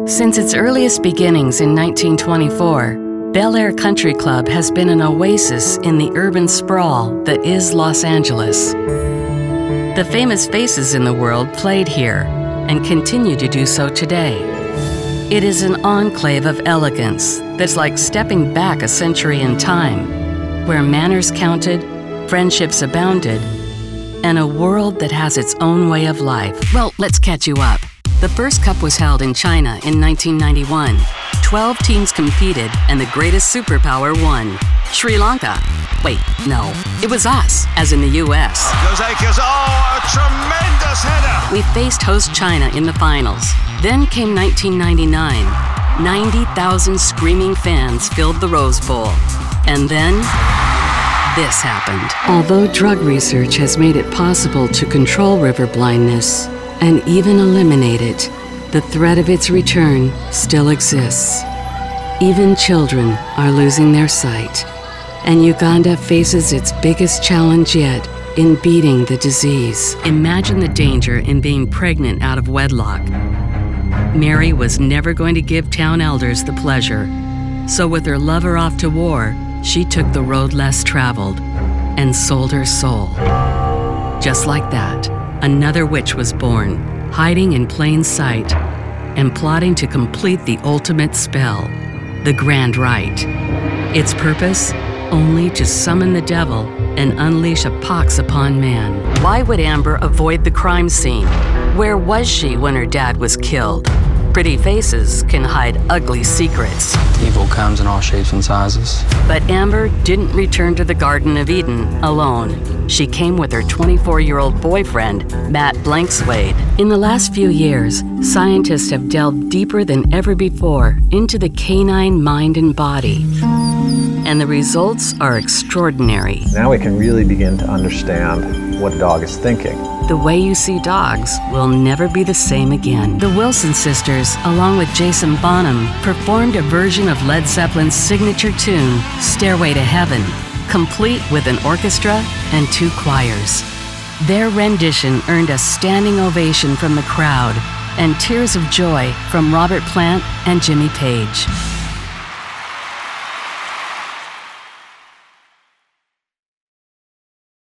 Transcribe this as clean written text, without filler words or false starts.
Since its earliest beginnings in 1924, Bel Air Country Club has been an oasis in the urban sprawl that is Los Angeles. The famous faces in the world played here and continue to do so today. It is an enclave of elegance that's like stepping back a century in time, where manners counted, friendships abounded, and a world that has its own way of life. Well, let's catch you up. The first cup was held in China in 1991. 12 teams competed, and the greatest superpower won. Sri Lanka. Wait, no, it was us, as in the U.S. Goes Akers, a tremendous header! We faced host China in the finals. Then came 1999. 90,000 screaming fans filled the Rose Bowl. And then, this happened. Although drug research has made it possible to control river blindness and even eliminate it, the threat of its return still exists. Even children are losing their sight, and Uganda faces its biggest challenge yet in beating the disease. Imagine the danger in being pregnant out of wedlock. Mary was never going to give town elders the pleasure, so with her lover off to war, she took the road less traveled and sold her soul. Just like that, another witch was born, hiding in plain sight and plotting to complete the ultimate spell, the Grand Rite. Its purpose? Only to summon the devil and unleash a pox upon man. Why would Amber avoid the crime scene? Where was she when her dad was killed? Pretty faces can hide ugly secrets. Evil comes in all shapes and sizes. But Amber didn't return to the Garden of Eden alone. She came with her 24-year-old boyfriend, Matt Blankswade. In the last few years, scientists have delved deeper than ever before into the canine mind and body. And the results are extraordinary. Now we can really begin to understand what a dog is thinking. The way you see dogs will never be the same again. The Wilson sisters, along with Jason Bonham, performed a version of Led Zeppelin's signature tune, Stairway to Heaven, complete with an orchestra and 2 choirs. Their rendition earned a standing ovation from the crowd and tears of joy from Robert Plant and Jimmy Page.